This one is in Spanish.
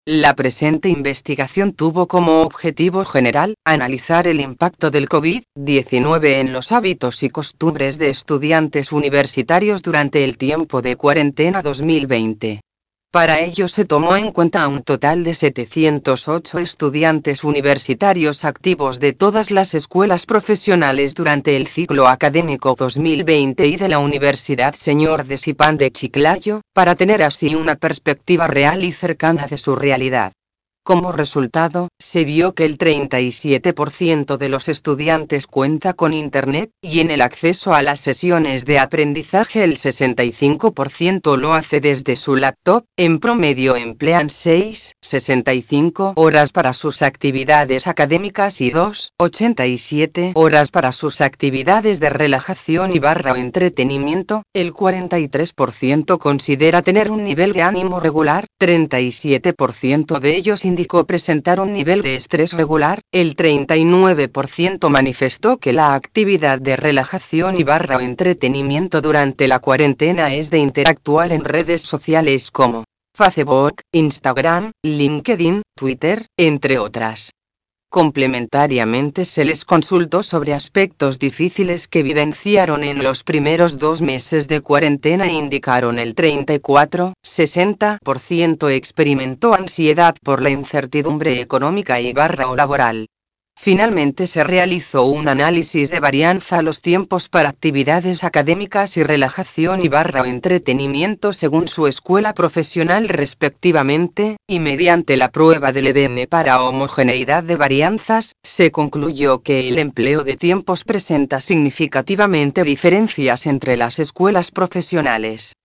La presente investigación tuvo como objetivo general analizar el impacto del COVID-19 en los hábitos y costumbres de estudiantes universitarios durante el tiempo de cuarentena 2020. Para ello se tomó en cuenta a un total de 708 estudiantes universitarios activos de todas las escuelas profesionales durante el ciclo académico 2020 y de la Universidad Señor de Sipán de Chiclayo, para tener así una perspectiva real y cercana de su realidad. Como resultado, se vio que el 37% de los estudiantes cuenta con Internet, y en el acceso a las sesiones de aprendizaje el 65% lo hace desde su laptop. En promedio emplean 6,65 horas para sus actividades académicas y 2,87 horas para sus actividades de relajación y o entretenimiento. El 43% considera tener un nivel de ánimo regular, 37% de ellos indicó presentar un nivel de estrés regular, el 39% manifestó que la actividad de relajación y o entretenimiento durante la cuarentena es de interactuar en redes sociales como Facebook, Instagram, LinkedIn, Twitter, entre otras. Complementariamente se les consultó sobre aspectos difíciles que vivenciaron en los primeros 2 meses de cuarentena e indicaron el 34,60% experimentó ansiedad por la incertidumbre económica y o laboral. Finalmente se realizó un análisis de varianza a los tiempos para actividades académicas y relajación y o entretenimiento según su escuela profesional respectivamente, y mediante la prueba del EBM para homogeneidad de varianzas, se concluyó que el empleo de tiempos presenta significativamente diferencias entre las escuelas profesionales.